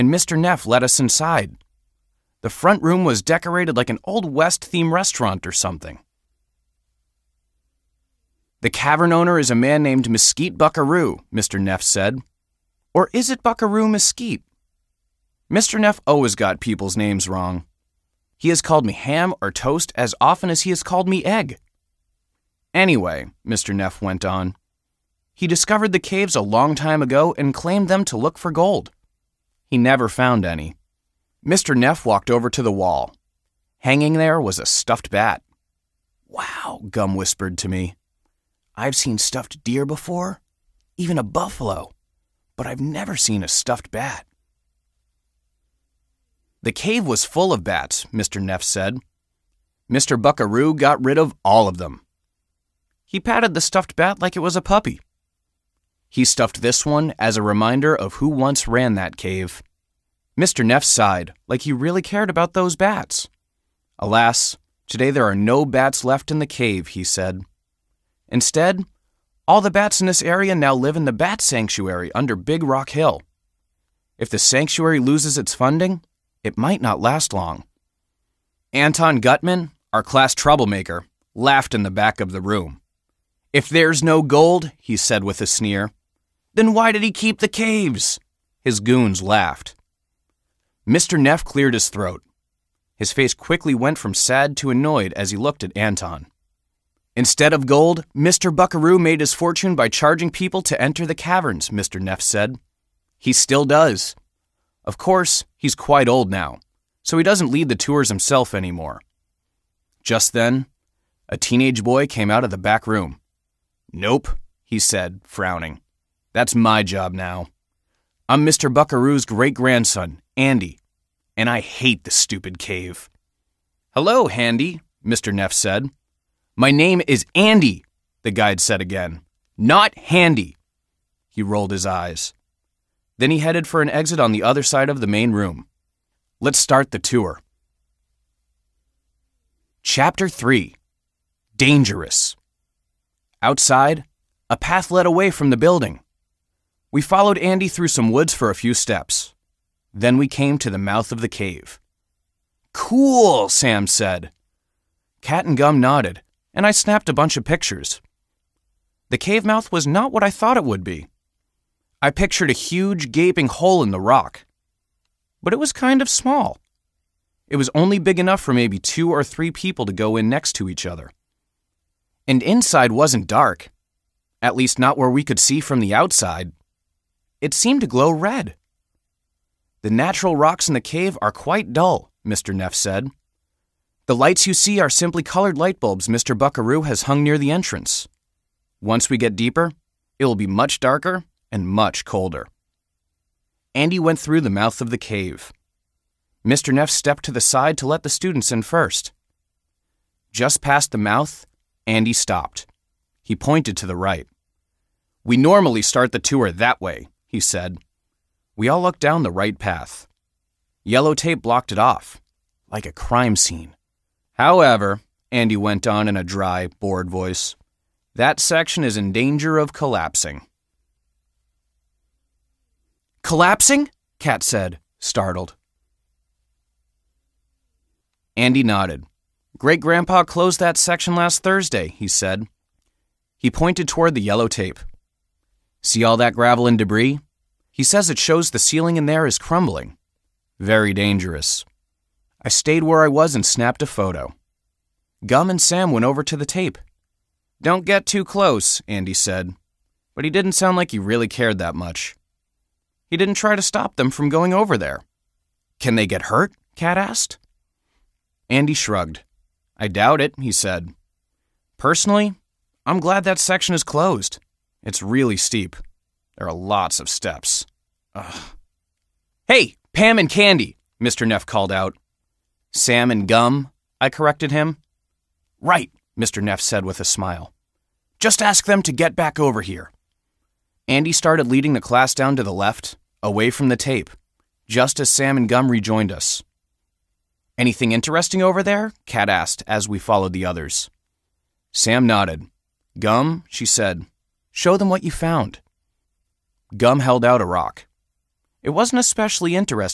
and Mr. Neff let us inside. The front room was decorated like an Old West-themed restaurant or something. The cavern owner is a man named Mesquite Buckaroo, Mr. Neff said. Or is it Buckaroo Mesquite? Mr. Neff always got people's names wrong. He has called me ham or toast as often as he has called me egg. Anyway, Mr. Neff went on, he discovered the caves a long time ago and claimed them to look for gold. He never found any. Mr. Neff walked over to the wall. Hanging there was a stuffed bat. Wow, Gum whispered to me. I've seen stuffed deer before, even a buffalo, but I've never seen a stuffed bat. The cave was full of bats, Mr. Neff said. Mr. Buckaroo got rid of all of them. He patted the stuffed bat like it was a puppy. He stuffed this one as a reminder of who once ran that cave. Mr. Neff sighed, like he really cared about those bats. Alas, today there are no bats left in the cave, he said. Instead, all the bats in this area now live in the Bat Sanctuary under Big Rock Hill. If the sanctuary loses its funding, it might not last long. Anton Gutman, our class troublemaker, laughed in the back of the room. If there's no gold, he said with a sneer, then why did he keep the caves? His goons laughed. Mr. Neff cleared his throat. His face quickly went from sad to annoyed as he looked at Anton. Instead of gold, Mr. Buckaroo made his fortune by charging people to enter the caverns, Mr. Neff said. He still does. Of course, he's quite old now, so he doesn't lead the tours himself anymore. Just then, a teenage boy came out of the back room. Nope, he said, frowning. That's my job now. I'm Mr. Buckaroo's great-grandson, Andy, and I hate the stupid cave. Hello, Handy, Mr. Neff said. My name is Andy, the guide said again. Not Handy. He rolled his eyes. Then he headed for an exit on the other side of the main room. Let's start the tour. Chapter 3. Dangerous. Outside, a path led away from the building. We followed Andy through some woods for a few steps. Then we came to the mouth of the cave. Cool, Sam said. Cat and Gum nodded, and I snapped a bunch of pictures. The cave mouth was not what I thought it would be. I pictured a huge, gaping hole in the rock. But it was kind of small. It was only big enough for maybe 2 or 3 people to go in next to each other. And inside wasn't dark, at least not where we could see from the outside. It seemed to glow red. The natural rocks in the cave are quite dull, Mr. Neff said. The lights you see are simply colored light bulbs Mr. Buckaroo has hung near the entrance. Once we get deeper, it will be much darker and much colder. Andy went through the mouth of the cave. Mr. Neff stepped to the side to let the students in first. Just past the mouth, Andy stopped. He pointed to the right. We normally start the tour that way, he said. We all looked down the right path. Yellow tape blocked it off, like a crime scene. However, Andy went on in a dry, bored voice, that section is in danger of collapsing. Collapsing? Cat said, startled. Andy nodded. Great-Grandpa closed that section last Thursday, he said. He pointed toward the yellow tape. See all that gravel and debris? He says it shows the ceiling in there is crumbling. Very dangerous. I stayed where I was and snapped a photo. Gum and Sam went over to the tape. Don't get too close, Andy said. But he didn't sound like he really cared that much. He didn't try to stop them from going over there. Can they get hurt? Cat asked. Andy shrugged. I doubt it, he said. Personally, I'm glad that section is closed. It's really steep. There are lots of steps. Ugh. Hey, Pam and Candy, Mr. Neff called out. Sam and Gum, I corrected him. Right, Mr. Neff said with a smile. Just ask them to get back over here. Andy started leading the class down to the left, away from the tape, just as Sam and Gum rejoined us. Anything interesting over there? Cat asked as we followed the others. Sam nodded. Gum, she said, show them what you found. Gum held out a rock. It wasn't especially interesting.